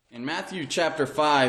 In Matthew chapter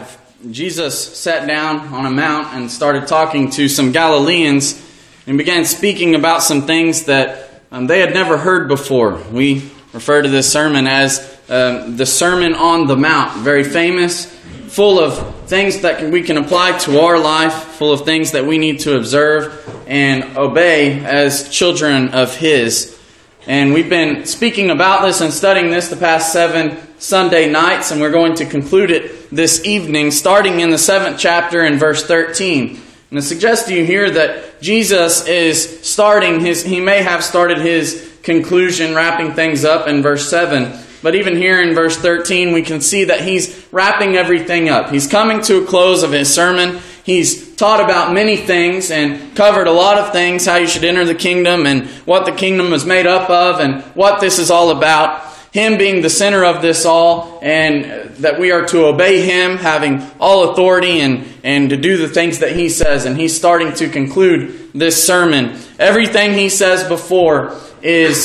5, Jesus sat down on a mount and started talking to some Galileans and began speaking about some things that they had never heard before. We refer to this sermon as the Sermon on the Mount. Very famous, full of things that we can apply to our life, full of things that we need to observe and obey as children of His. And we've been speaking about this and studying this the past 7 Sunday nights, and we're going to conclude it this evening, starting in the 7th chapter in verse 13. And I suggest to you here that Jesus is he may have started his conclusion, wrapping things up in verse 7. But even here in verse 13, we can see that he's wrapping everything up. He's coming to a close of his sermon. He's taught about many things and covered a lot of things, how you should enter the kingdom and what the kingdom is made up of and what this is all about. Him being the center of this all, and that we are to obey Him, having all authority and to do the things that He says. And He's starting to conclude this sermon. Everything He says before is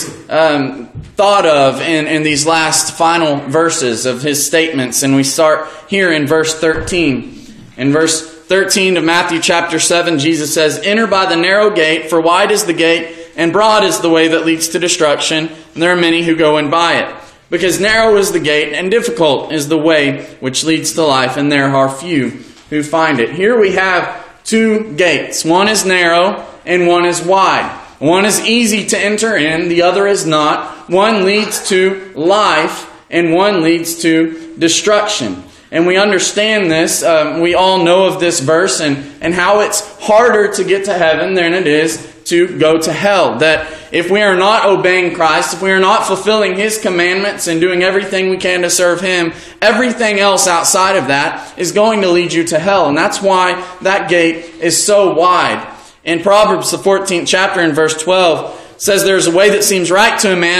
thought of in these last final verses of His statements. And we start here in verse 13. In verse 13 of Matthew chapter 7, Jesus says, "Enter by the narrow gate, for wide is the gate, and broad is the way that leads to destruction, and there are many who go in by it. Because narrow is the gate, and difficult is the way which leads to life, and there are few who find it." Here we have 2 gates. One is narrow, and one is wide. One is easy to enter in, the other is not. One leads to life, and one leads to destruction. And we understand this. We all know of this verse and how it's harder to get to heaven than it is to go to hell. That if we are not obeying Christ, if we are not fulfilling His commandments and doing everything we can to serve Him, everything else outside of that is going to lead you to hell. And that's why that gate is so wide. In Proverbs, the 14th chapter in verse 12, says there's a way that seems right to a man,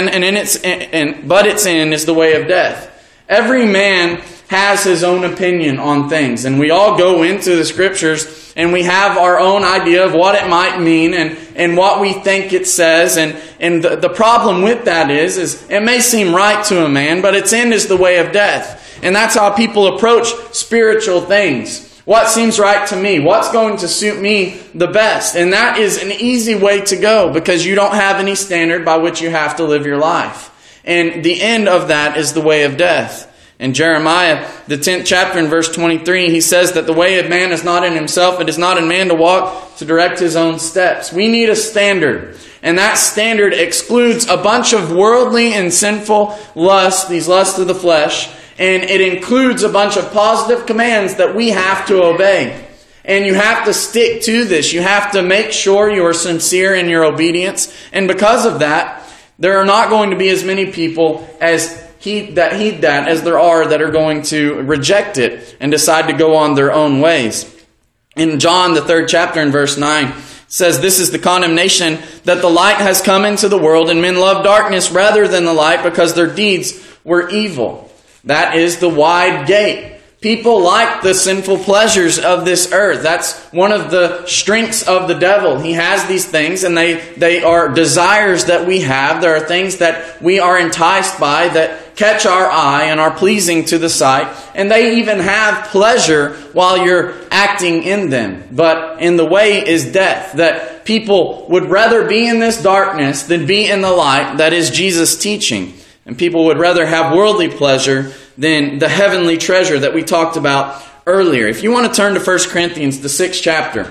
but its end is the way of death. Every man has his own opinion on things. And we all go into the Scriptures and we have our own idea of what it might mean and what we think it says. And the problem with that is it may seem right to a man, but its end is the way of death. And that's how people approach spiritual things. What seems right to me? What's going to suit me the best? And that is an easy way to go because you don't have any standard by which you have to live your life. And the end of that is the way of death. In Jeremiah, the 10th chapter in verse 23, he says that the way of man is not in himself. It is not in man to walk to direct his own steps. We need a standard. And that standard excludes a bunch of worldly and sinful lusts, these lusts of the flesh. And it includes a bunch of positive commands that we have to obey. And you have to stick to this. You have to make sure you are sincere in your obedience. And because of that, there are not going to be as many people as heed that as there are that are going to reject it and decide to go on their own ways. In John, the 3rd chapter in verse 9, says, "This is the condemnation, that the light has come into the world, and men love darkness rather than the light, because their deeds were evil." That is the wide gate. People like the sinful pleasures of this earth. That's one of the strengths of the devil. He has these things, and they are desires that we have. There are things that we are enticed by that catch our eye and are pleasing to the sight. And they even have pleasure while you're acting in them. But in the way is death. That people would rather be in this darkness than be in the light. That is Jesus' teaching. And people would rather have worldly pleasure than the heavenly treasure that we talked about earlier. If you want to turn to 1 Corinthians, the 6th chapter.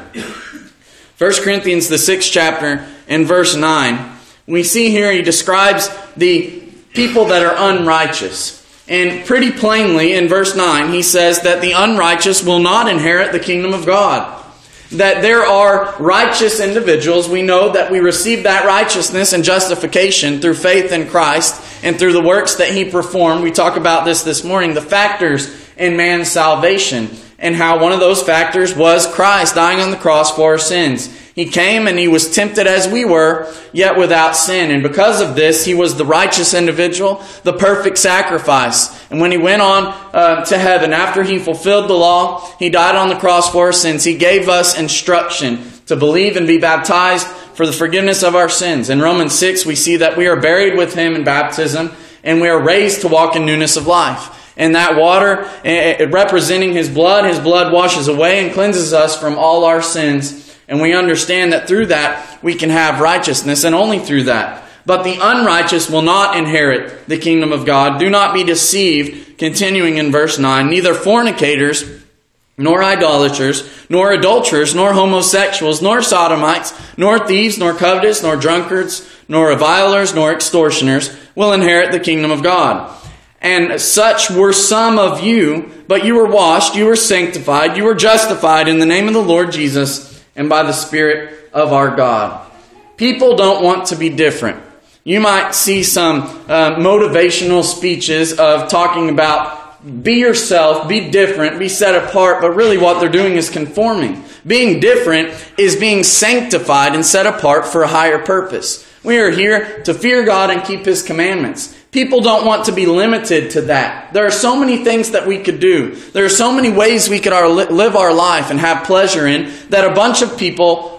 1 Corinthians, the 6th chapter, in verse 9. We see here he describes the people that are unrighteous. And pretty plainly in verse 9, he says that the unrighteous will not inherit the kingdom of God. That there are righteous individuals. We know that we receive that righteousness and justification through faith in Christ and through the works that He performed. We talk about this morning, the factors in man's salvation, and how one of those factors was Christ dying on the cross for our sins. He came and He was tempted as we were, yet without sin. And because of this, He was the righteous individual, the perfect sacrifice. And when He went on to heaven, after He fulfilled the law, He died on the cross for our sins. He gave us instruction to believe and be baptized for the forgiveness of our sins. In Romans 6, we see that we are buried with Him in baptism, and we are raised to walk in newness of life. And that water, representing His blood washes away and cleanses us from all our sins. And we understand that through that we can have righteousness, and only through that. But the unrighteous will not inherit the kingdom of God. Do not be deceived, continuing in verse 9. Neither fornicators, nor idolaters, nor adulterers, nor homosexuals, nor sodomites, nor thieves, nor covetous, nor drunkards, nor revilers, nor extortioners will inherit the kingdom of God. And such were some of you, but you were washed, you were sanctified, you were justified in the name of the Lord Jesus and by the Spirit of our God. People don't want to be different. You might see some motivational speeches of talking about be yourself, be different, be set apart, but really what they're doing is conforming. Being different is being sanctified and set apart for a higher purpose. We are here to fear God and keep His commandments. People don't want to be limited to that. There are so many things that we could do. There are so many ways we could live our life and have pleasure in that a bunch of people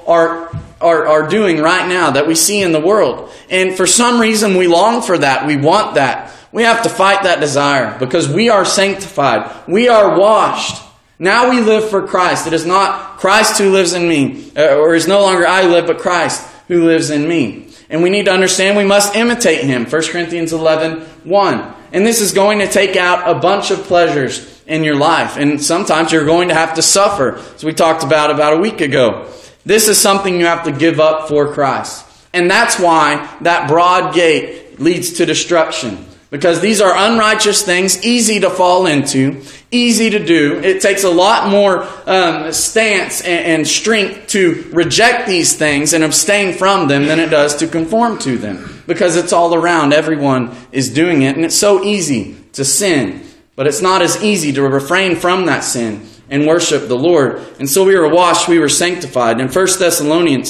are doing right now that we see in the world. And for some reason we long for that. We want that. We have to fight that desire because we are sanctified. We are washed. Now we live for Christ. It is not Christ who lives in me, or is no longer I live, but Christ who lives in me. And we need to understand we must imitate Him. 1 Corinthians 11:1. And this is going to take out a bunch of pleasures in your life. And sometimes you're going to have to suffer, as we talked about a week ago. This is something you have to give up for Christ. And that's why that broad gate leads to destruction. Because these are unrighteous things, easy to fall into, easy to do. It takes a lot more stance and strength to reject these things and abstain from them than it does to conform to them. Because it's all around. Everyone is doing it. And it's so easy to sin. But it's not as easy to refrain from that sin and worship the Lord. And so we were washed, we were sanctified. In 2 Thessalonians,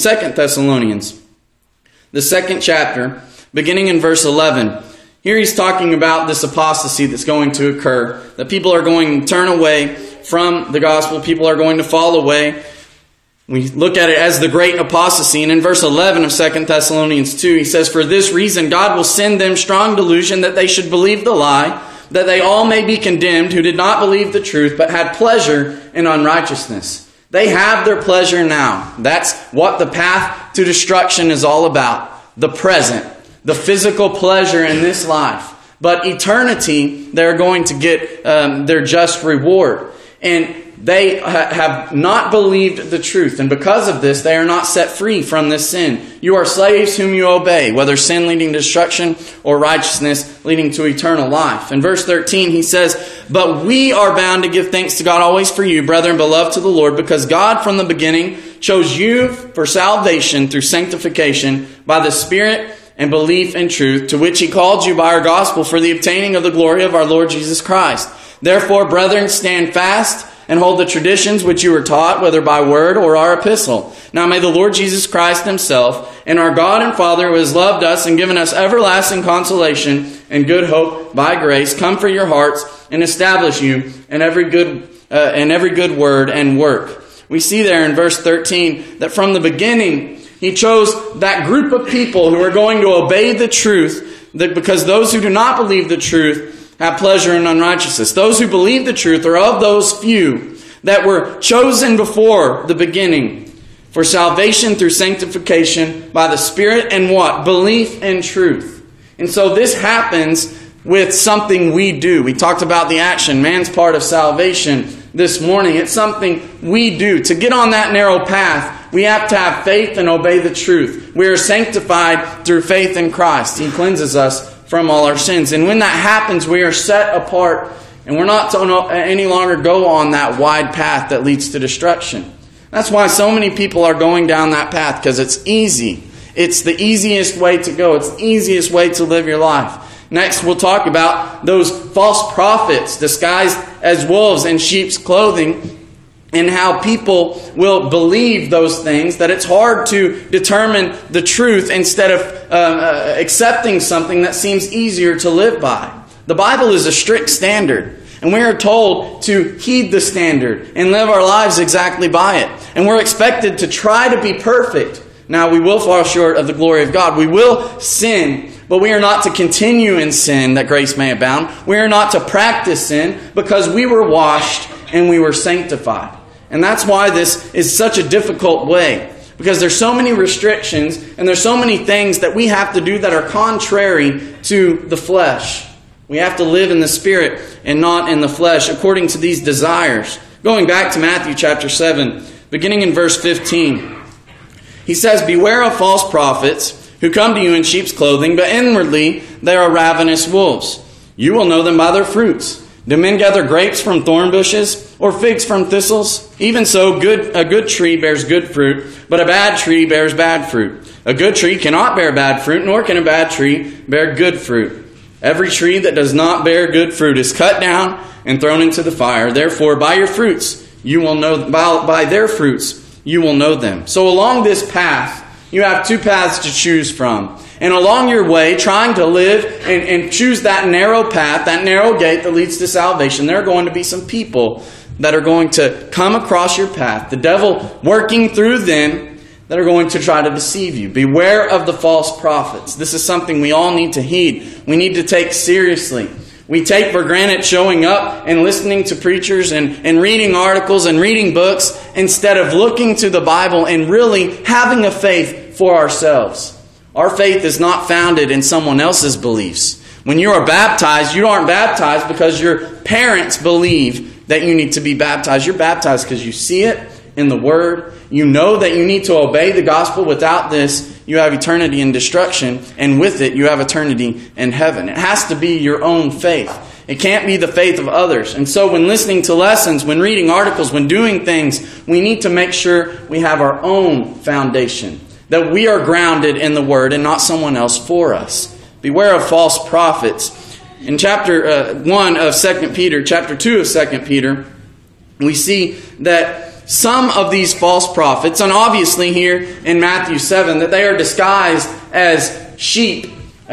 the 2nd chapter, beginning in verse 11, here he's talking about this apostasy that's going to occur, that people are going to turn away from the gospel, people are going to fall away. We look at it as the great apostasy. And in verse 11 of 2 Thessalonians 2, he says, "For this reason God will send them strong delusion that they should believe the lie, that they all may be condemned who did not believe the truth, but had pleasure in unrighteousness." They have their pleasure now. That's what the path to destruction is all about. The present. The physical pleasure in this life. But eternity, they're going to get their just reward. And they have not believed the truth. And because of this, they are not set free from this sin. You are slaves whom you obey, whether sin leading to destruction or righteousness leading to eternal life. In verse 13, he says, "But we are bound to give thanks to God always for you, brethren, beloved to the Lord, because God from the beginning chose you for salvation through sanctification by the Spirit and belief in truth, to which He called you by our gospel for the obtaining of the glory of our Lord Jesus Christ. Therefore, brethren, stand fast and hold the traditions which you were taught, whether by word or our epistle. Now may the Lord Jesus Christ Himself and our God and Father, who has loved us and given us everlasting consolation and good hope by grace, comfort your hearts and establish you in every good word and work." We see there in verse 13 that from the beginning He chose that group of people who are going to obey the truth, that because those who do not believe the truth have pleasure in unrighteousness. Those who believe the truth are of those few that were chosen before the beginning for salvation through sanctification by the Spirit and what? Belief in truth. And so this happens with something we do. We talked about the action, man's part of salvation this morning. It's something we do. To get on that narrow path, we have to have faith and obey the truth. We are sanctified through faith in Christ. He cleanses us from all our sins. And when that happens, we are set apart, and we're not to any longer go on that wide path that leads to destruction. That's why so many people are going down that path, because it's easy. It's the easiest way to go. It's the easiest way to live your life. Next, we'll talk about those false prophets disguised as wolves in sheep's clothing, and how people will believe those things, that it's hard to determine the truth instead of accepting something that seems easier to live by. The Bible is a strict standard, and we are told to heed the standard and live our lives exactly by it. And we're expected to try to be perfect. Now, we will fall short of the glory of God. We will sin, but we are not to continue in sin that grace may abound. We are not to practice sin because we were washed and we were sanctified. And that's why this is such a difficult way, because there's so many restrictions and there's so many things that we have to do that are contrary to the flesh. We have to live in the Spirit and not in the flesh according to these desires. Going back to Matthew chapter 7, beginning in verse 15, he says, "Beware of false prophets who come to you in sheep's clothing, but inwardly they are ravenous wolves. You will know them by their fruits. Do men gather grapes from thorn bushes or figs from thistles? Even so, a good tree bears good fruit, but a bad tree bears bad fruit. A good tree cannot bear bad fruit, nor can a bad tree bear good fruit. Every tree that does not bear good fruit is cut down and thrown into the fire. Therefore, by your fruits you will know. By their fruits you will know them." So along this path, you have two paths to choose from. And along your way, trying to live and choose that narrow path, that narrow gate that leads to salvation, there are going to be some people that are going to come across your path, the devil working through them, that are going to try to deceive you. Beware of the false prophets. This is something we all need to heed. We need to take seriously. We take for granted showing up and listening to preachers and reading articles and reading books instead of looking to the Bible and really having a faith for ourselves. Our faith is not founded in someone else's beliefs. When you are baptized, you aren't baptized because your parents believe that you need to be baptized. You're baptized because you see it in the Word. You know that you need to obey the gospel. Without this, you have eternity in destruction, and with it, you have eternity in heaven. It has to be your own faith. It can't be the faith of others. And so when listening to lessons, when reading articles, when doing things, we need to make sure we have our own foundation, that we are grounded in the Word and not someone else for us. Beware of false prophets. In chapter 1 of 2 Peter, chapter 2 of 2 Peter, we see that some of these false prophets, and obviously here in Matthew 7, that they are disguised as sheep,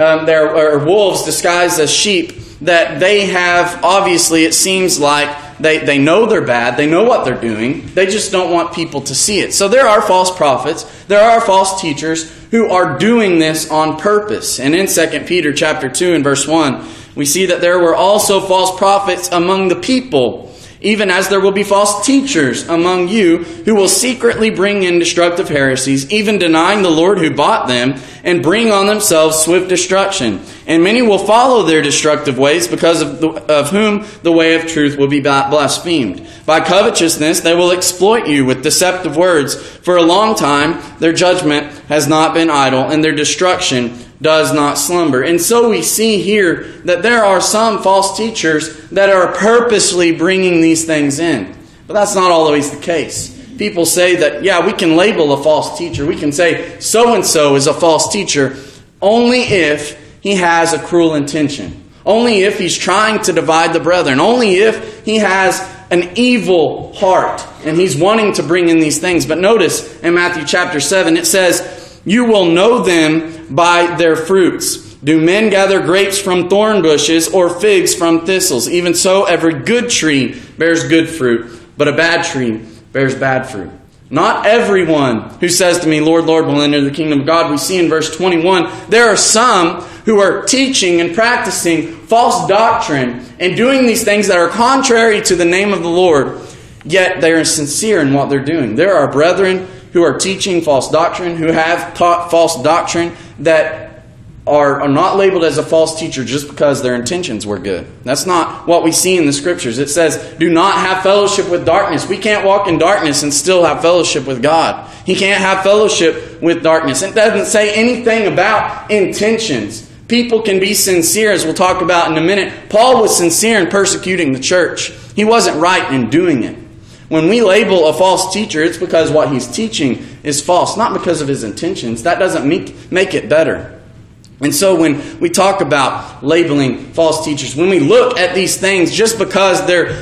or wolves disguised as sheep, that they have, obviously it seems like they know they're bad, they know what they're doing, they just don't want people to see it. So there are false prophets, there are false teachers who are doing this on purpose. And in 2 Peter chapter 2 and verse 1, we see that there were also false prophets among the people, even as there will be false teachers among you who will secretly bring in destructive heresies, even denying the Lord who bought them, and bring on themselves swift destruction. And many will follow their destructive ways, because of whom the way of truth will be blasphemed. By covetousness they will exploit you with deceptive words. For a long time their judgment has not been idle, and their destruction does not slumber. And so we see here that there are some false teachers that are purposely bringing these things in. But that's not always the case. People say that, yeah, we can label a false teacher. We can say so-and-so is a false teacher only if he has a cruel intention. Only if he's trying to divide the brethren. Only if he has an evil heart and he's wanting to bring in these things. But notice in Matthew chapter 7, it says, "You will know them by their fruits. Do men gather grapes from thorn bushes or figs from thistles? Even so, every good tree bears good fruit, but a bad tree bears bad fruit. Not everyone who says to me, 'Lord, Lord,' will enter the kingdom of God." We see in verse 21, there are some who are teaching and practicing false doctrine and doing these things that are contrary to the name of the Lord, yet they are sincere in what they're doing. There are brethren who are teaching false doctrine, who have taught false doctrine, that are not labeled as a false teacher just because their intentions were good. That's not what we see in the Scriptures. It says, do not have fellowship with darkness. We can't walk in darkness and still have fellowship with God. He can't have fellowship with darkness. It doesn't say anything about intentions. People can be sincere, as we'll talk about in a minute. Paul was sincere in persecuting the church. He wasn't right in doing it. When we label a false teacher, it's because what he's teaching is false, not because of his intentions. That doesn't make it better. And so when we talk about labeling false teachers, when we look at these things, just because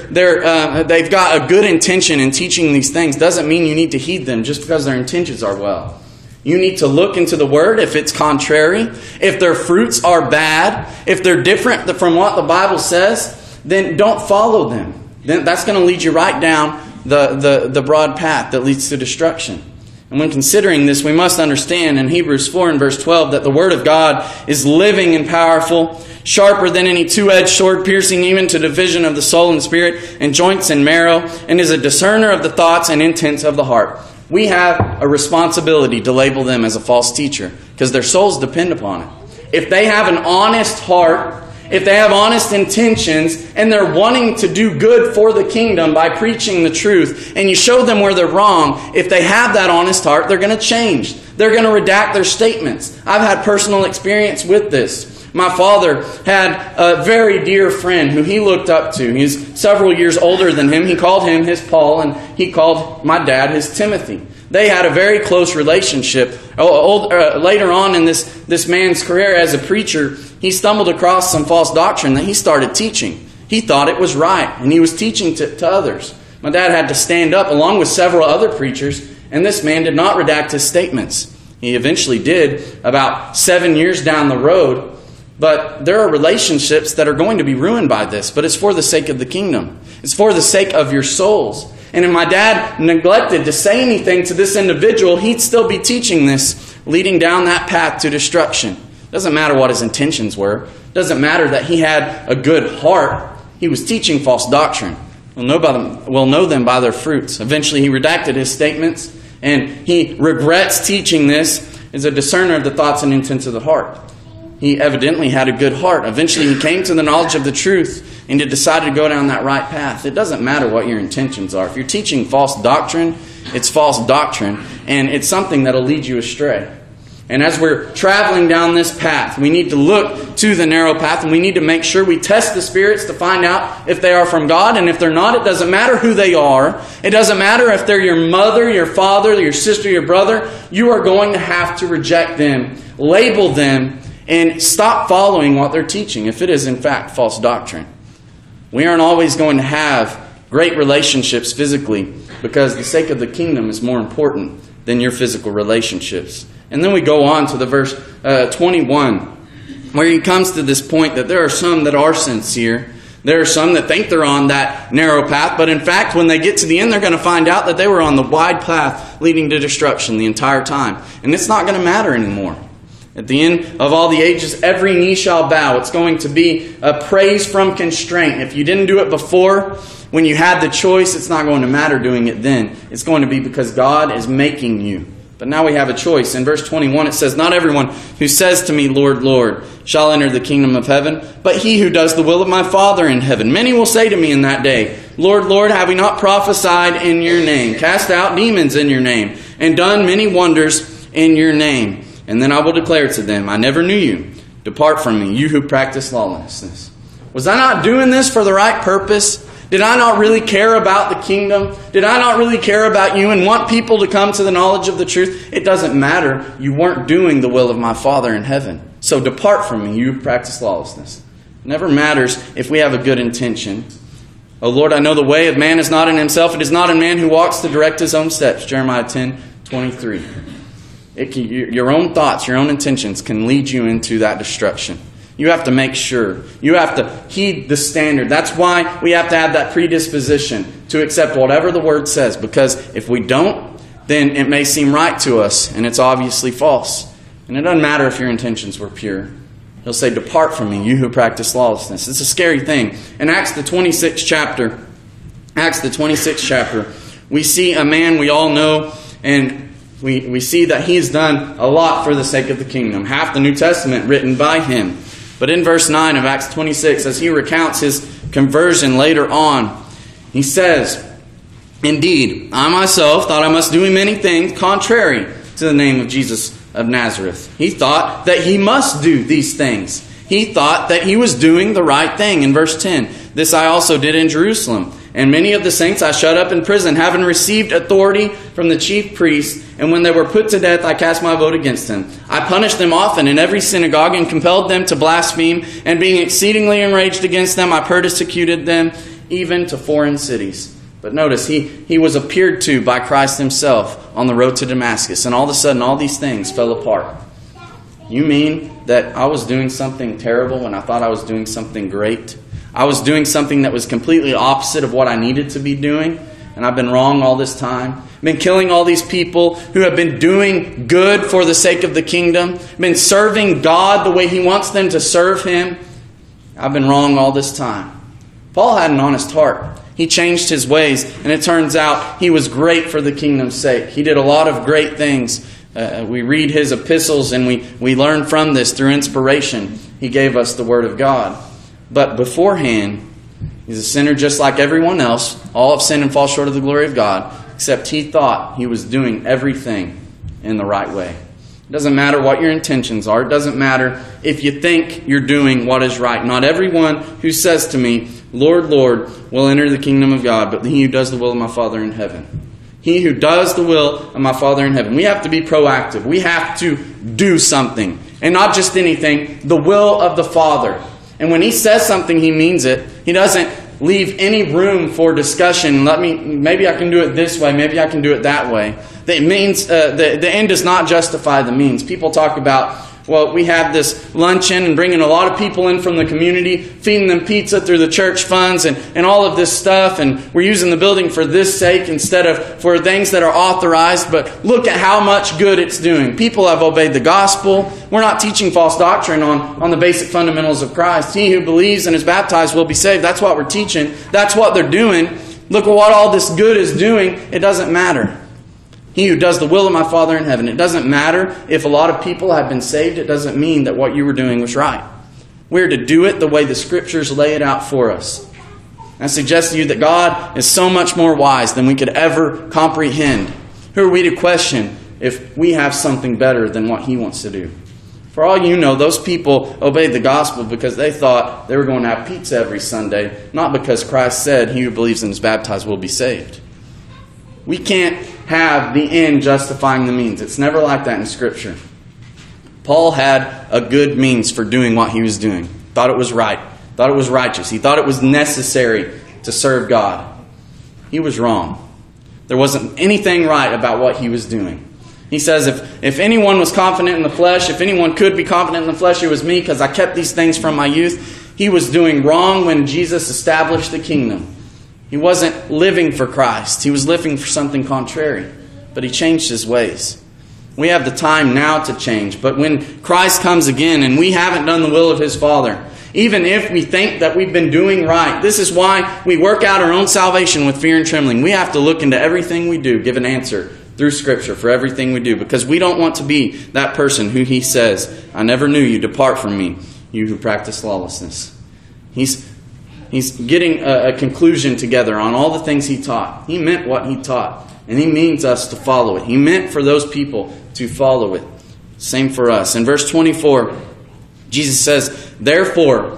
they've got a good intention in teaching these things, doesn't mean you need to heed them just because their intentions are well. You need to look into the Word if it's contrary, if their fruits are bad, if they're different from what the Bible says, then don't follow them. Then that's going to lead you right down the broad path that leads to destruction. And when considering this, we must understand in Hebrews 4 and verse 12 that the Word of God is living and powerful, sharper than any two-edged sword, piercing even to division of the soul and spirit and joints and marrow, and is a discerner of the thoughts and intents of the heart. We have a responsibility to label them as a false teacher because their souls depend upon it. If they have an honest heart, if they have honest intentions, and they're wanting to do good for the kingdom by preaching the truth, and you show them where they're wrong, if they have that honest heart, they're going to change. They're going to redact their statements. I've had personal experience with this. My father had a very dear friend who he looked up to. He's several years older than him. He called him his Paul, and he called my dad his Timothy. They had a very close relationship. Later on in this man's career as a preacher, he stumbled across some false doctrine that he started teaching. He thought it was right, and he was teaching to others. My dad had to stand up along with several other preachers, and this man did not redact his statements. He eventually did about 7 years down the road. But there are relationships that are going to be ruined by this, but it's for the sake of the kingdom. It's for the sake of your souls. And if my dad neglected to say anything to this individual, he'd still be teaching this, leading down that path to destruction. Doesn't matter what his intentions were. Doesn't matter that he had a good heart. He was teaching false doctrine. We'll know them by their fruits. Eventually he redacted his statements, and he regrets teaching this as a discerner of the thoughts and intents of the heart. He evidently had a good heart. Eventually he came to the knowledge of the truth and he decided to go down that right path. It doesn't matter what your intentions are. If you're teaching false doctrine, it's false doctrine, and it's something that'll lead you astray. And as we're traveling down this path, we need to look to the narrow path, and we need to make sure we test the spirits to find out if they are from God. And if they're not, it doesn't matter who they are. It doesn't matter if they're your mother, your father, your sister, your brother. You are going to have to reject them, label them, and stop following what they're teaching if it is in fact false doctrine. We aren't always going to have great relationships physically because the sake of the kingdom is more important than your physical relationships. And then we go on to the verse 21 where he comes to this point that there are some that are sincere. There are some that think they're on that narrow path, but in fact when they get to the end they're going to find out that they were on the wide path leading to destruction the entire time. And it's not going to matter anymore. At the end of all the ages, every knee shall bow. It's going to be a praise from constraint. If you didn't do it before, when you had the choice, it's not going to matter doing it then. It's going to be because God is making you. But now we have a choice. In verse 21 it says, "Not everyone who says to me, Lord, Lord, shall enter the kingdom of heaven, but he who does the will of my Father in heaven. Many will say to me in that day, Lord, Lord, have we not prophesied in your name, cast out demons in your name, and done many wonders in your name? And then I will declare to them, I never knew you. Depart from me, you who practice lawlessness." Was I not doing this for the right purpose? Did I not really care about the kingdom? Did I not really care about you and want people to come to the knowledge of the truth? It doesn't matter. You weren't doing the will of my Father in heaven. So depart from me, you who practice lawlessness. It never matters if we have a good intention. "O Lord, I know the way of man is not in himself. It is not in man who walks to direct his own steps." Jeremiah 10:23. Your own thoughts, your own intentions can lead you into that destruction. You have to make sure. You have to heed the standard. That's why we have to have that predisposition to accept whatever the Word says. Because if we don't, then it may seem right to us, and it's obviously false. And it doesn't matter if your intentions were pure. He'll say, "Depart from me, you who practice lawlessness." It's a scary thing. In Acts the 26th chapter, we see a man we all know, and we see that he's done a lot for the sake of the kingdom. Half the New Testament written by him. But in verse 9 of Acts 26, as he recounts his conversion later on, he says, "Indeed, I myself thought I must do many things contrary to the name of Jesus of Nazareth." He thought that he must do these things. He thought that he was doing the right thing. In verse 10, "This I also did in Jerusalem. And many of the saints I shut up in prison, having received authority from the chief priests. And when they were put to death, I cast my vote against them. I punished them often in every synagogue and compelled them to blaspheme. And being exceedingly enraged against them, I persecuted them even to foreign cities." But notice, he was appeared to by Christ himself on the road to Damascus. And all of a sudden, all these things fell apart. You mean that I was doing something terrible when I thought I was doing something great? I was doing something that was completely opposite of what I needed to be doing. and I've been wrong all this time. I've been killing all these people who have been doing good for the sake of the kingdom. I've been serving God the way He wants them to serve Him. I've been wrong all this time. Paul had an honest heart. He changed his ways, and it turns out he was great for the kingdom's sake. He did a lot of great things. We read his epistles, and we learn from this through inspiration. He gave us the Word of God. But beforehand, he's a sinner just like everyone else. All have sinned and fall short of the glory of God, except he thought he was doing everything in the right way. It doesn't matter what your intentions are. It doesn't matter if you think you're doing what is right. Not everyone who says to me, Lord, Lord, will enter the kingdom of God, but he who does the will of my Father in heaven. He who does the will of my Father in heaven. We have to be proactive. We have to do something. And not just anything, the will of the Father. And when He says something, He means it. He doesn't leave any room for discussion. Maybe I can do it this way. Maybe I can do it that way. It means the end does not justify the means. People talk about, well, we have this luncheon and bringing a lot of people in from the community, feeding them pizza through the church funds and all of this stuff. And we're using the building for this sake instead of for things that are authorized. But look at how much good it's doing. People have obeyed the gospel. We're not teaching false doctrine on the basic fundamentals of Christ. He who believes and is baptized will be saved. That's what we're teaching. That's what they're doing. Look at what all this good is doing. It doesn't matter. He who does the will of my Father in heaven. It doesn't matter if a lot of people have been saved. It doesn't mean that what you were doing was right. We're to do it the way the Scriptures lay it out for us. I suggest to you that God is so much more wise than we could ever comprehend. Who are we to question if we have something better than what He wants to do? For all you know, those people obeyed the gospel because they thought they were going to have pizza every Sunday, not because Christ said, he who believes and is baptized will be saved. We can't have the end justifying the means. It's never like that in Scripture. Paul had a good means for doing what he was doing. Thought it was right. Thought it was righteous. He thought it was necessary to serve God. He was wrong. There wasn't anything right about what he was doing. He says, if anyone was confident in the flesh, if anyone could be confident in the flesh, it was me because I kept these things from my youth. He was doing wrong when Jesus established the kingdom. He wasn't living for Christ. He was living for something contrary. But he changed his ways. We have the time now to change. But when Christ comes again and we haven't done the will of His Father, even if we think that we've been doing right, this is why we work out our own salvation with fear and trembling. We have to look into everything we do, give an answer through Scripture for everything we do. Because we don't want to be that person who He says, I never knew you, depart from me, you who practice lawlessness. He's getting a conclusion together on all the things He taught. He meant what He taught. And He means us to follow it. He meant for those people to follow it. Same for us. In verse 24, Jesus says, Therefore,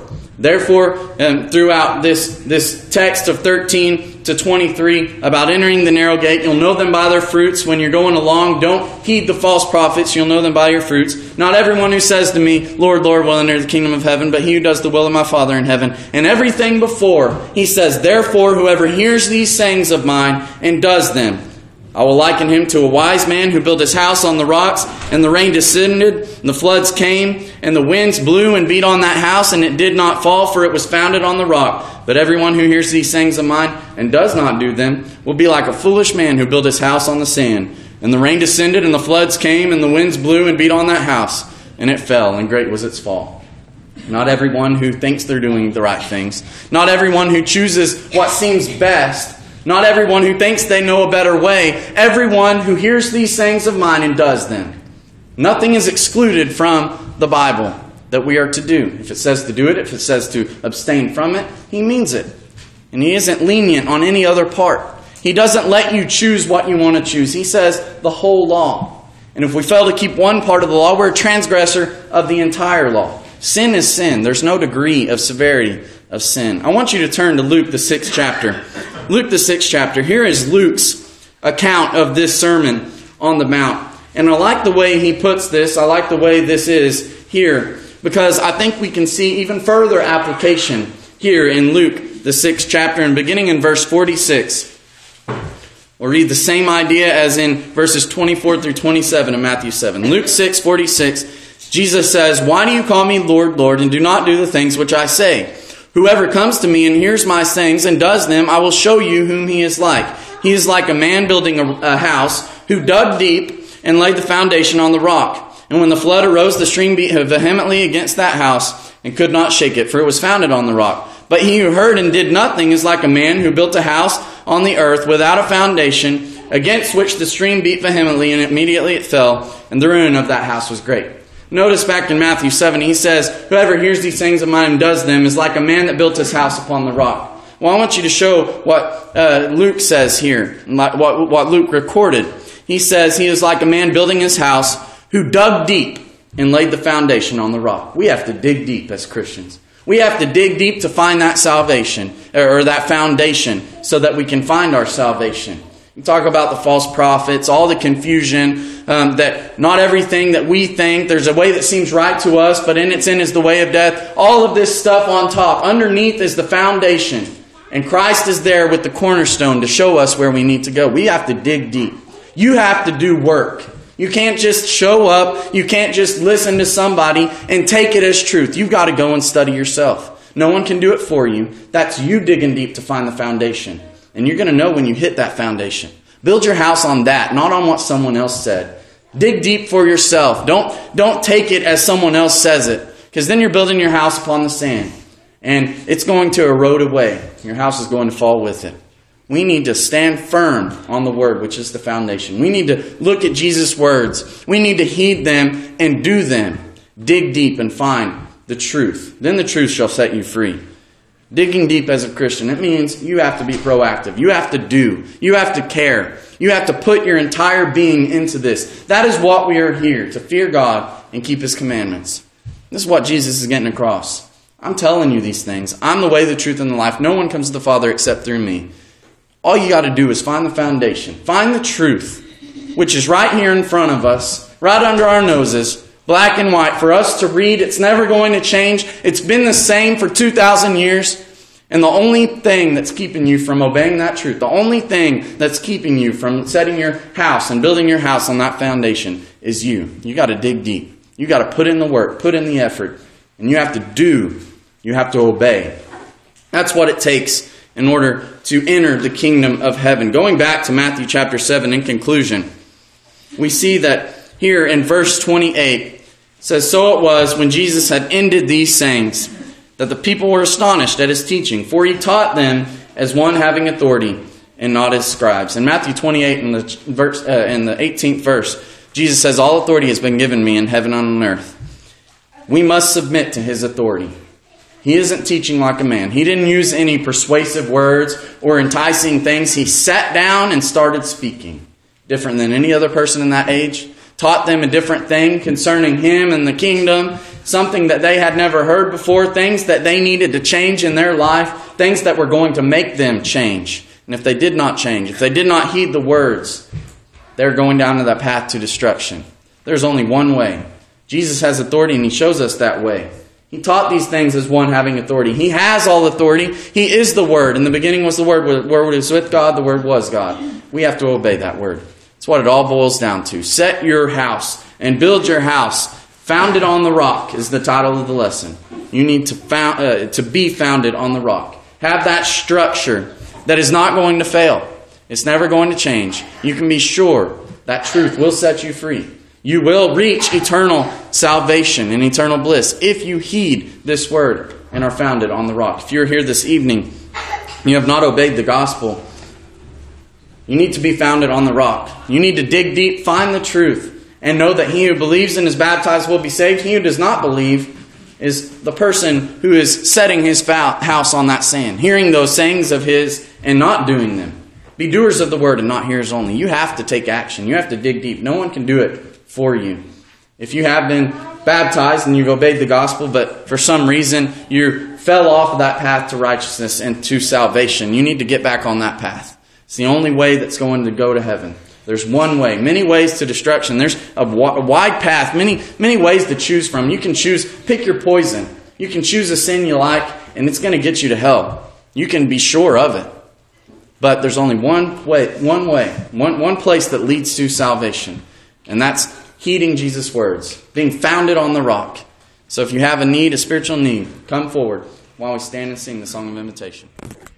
throughout this text of 13 to 23 about entering the narrow gate, you'll know them by their fruits. When you're going along, don't heed the false prophets. You'll know them by your fruits. Not everyone who says to me, Lord, Lord, will enter the kingdom of heaven, but he who does the will of my Father in heaven. And everything before, he says, Therefore, whoever hears these sayings of mine and does them, I will liken him to a wise man who built his house on the rocks, and the rain descended, and the floods came, and the winds blew and beat on that house, and it did not fall, for it was founded on the rock. But everyone who hears these sayings of mine and does not do them will be like a foolish man who built his house on the sand. And the rain descended, and the floods came, and the winds blew and beat on that house, and it fell, and great was its fall. Not everyone who thinks they're doing the right things, not everyone who chooses what seems best, not everyone who thinks they know a better way. Everyone who hears these sayings of mine and does them. Nothing is excluded from the Bible that we are to do. If it says to do it, if it says to abstain from it, He means it. And He isn't lenient on any other part. He doesn't let you choose what you want to choose. He says the whole law. And if we fail to keep one part of the law, we're a transgressor of the entire law. Sin is sin. There's no degree of severity of sin. I want you to turn to Luke, the 6th chapter. Luke, the 6th chapter. Here is Luke's account of this Sermon on the Mount. And I like the way he puts this. I like the way this is here, because I think we can see even further application here in Luke, the 6th chapter, and beginning in verse 46. We'll read the same idea as in verses 24 through 27 of Matthew 7. Luke 6:46, Jesus says, Why do you call me Lord, Lord, and do not do the things which I say? Whoever comes to me and hears my sayings and does them, I will show you whom he is like. he is like a man building a house who dug deep and laid the foundation on the rock. And when the flood arose, the stream beat vehemently against that house and could not shake it, for it was founded on the rock. But he who heard and did nothing is like a man who built a house on the earth without a foundation, against which the stream beat vehemently, and immediately it fell, and the ruin of that house was great. Notice back in Matthew 7, he says, whoever hears these things of mine and does them is like a man that built his house upon the rock. Well, I want you to show what Luke says here, what Luke recorded. He says he is like a man building his house who dug deep and laid the foundation on the rock. We have to dig deep as Christians. We have to dig deep to find that salvation, or that foundation, so that we can find our salvation. You talk about the false prophets, all the confusion, that not everything that we think, there's a way that seems right to us, but in its end is the way of death. All of this stuff on top. Underneath is the foundation. And Christ is there with the cornerstone to show us where we need to go. We have to dig deep. You have to do work. You can't just show up. You can't just listen to somebody and take it as truth. You've got to go and study yourself. No one can do it for you. That's you digging deep to find the foundation. And you're going to know when you hit that foundation. Build your house on that, not on what someone else said. Dig deep for yourself. Don't take it as someone else says it, because then you're building your house upon the sand. And it's going to erode away. Your house is going to fall with it. We need to stand firm on the Word, which is the foundation. We need to look at Jesus' words. We need to heed them and do them. Dig deep and find the truth. Then the truth shall set you free. Digging deep as a Christian, it means you have to be proactive. You have to do. You have to care. You have to put your entire being into this. That is what we are here, to fear God and keep His commandments. This is what Jesus is getting across. I'm telling you these things. I'm the way, the truth, and the life. No one comes to the Father except through me. All you got to do is find the foundation. Find the truth, which is right here in front of us, right under our noses, black and white, for us to read. It's never going to change. It's been the same for 2,000 years. And the only thing that's keeping you from obeying that truth, the only thing that's keeping you from setting your house and building your house on that foundation is you. You got to dig deep. You got to put in the work, put in the effort, and you have to do. You have to obey. That's what it takes in order to enter the kingdom of heaven. Going back to Matthew chapter 7 in conclusion, we see that here in verse 28, it says, "So it was when Jesus had ended these sayings, that the people were astonished at His teaching, for He taught them as one having authority and not as scribes." In Matthew 28, in the 18th verse, Jesus says, "All authority has been given me in heaven and on earth." We must submit to His authority. He isn't teaching like a man. He didn't use any persuasive words or enticing things. He sat down and started speaking. Different than any other person in that age. Taught them a different thing concerning Him and the kingdom. Something that they had never heard before. Things that they needed to change in their life. Things that were going to make them change. And if they did not change, if they did not heed the words, they're going down to that path to destruction. There's only one way. Jesus has authority, and He shows us that way. He taught these things as one having authority. He has all authority. He is the Word. In the beginning was the Word. The Word was with God. The Word was God. We have to obey that Word. That's what it all boils down to. Set your house and build your house. Founded on the rock is the title of the lesson. You need to be founded on the rock. Have that structure that is not going to fail. It's never going to change. You can be sure that truth will set you free. You will reach eternal salvation and eternal bliss if you heed this word and are founded on the rock. If you're here this evening, you have not obeyed the gospel, you need to be founded on the rock. You need to dig deep, find the truth, and know that he who believes and is baptized will be saved. He who does not believe is the person who is setting his house on that sand, hearing those sayings of his and not doing them. Be doers of the word and not hearers only. You have to take action. You have to dig deep. No one can do it for you. If you have been baptized and you've obeyed the gospel, but for some reason you fell off of that path to righteousness and to salvation, you need to get back on that path. It's the only way that's going to go to heaven. There's one way. Many ways to destruction. There's a wide path. Many ways to choose from. You can choose, pick your poison. You can choose a sin you like, and it's going to get you to hell. You can be sure of it. But there's only one place that leads to salvation. And that's heeding Jesus' words, being founded on the rock. So if you have a need, a spiritual need, come forward while we stand and sing the song of invitation.